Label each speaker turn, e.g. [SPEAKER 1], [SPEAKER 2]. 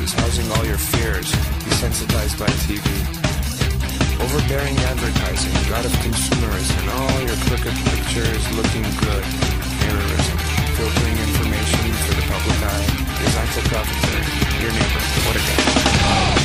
[SPEAKER 1] stations housing all your fears, desensitized by TV. Overbearing advertising, god of consumerism, all your crooked pictures looking good. Mirrorism, filtering information for the public eye. Design for profiteering. Your neighbor, what a guy.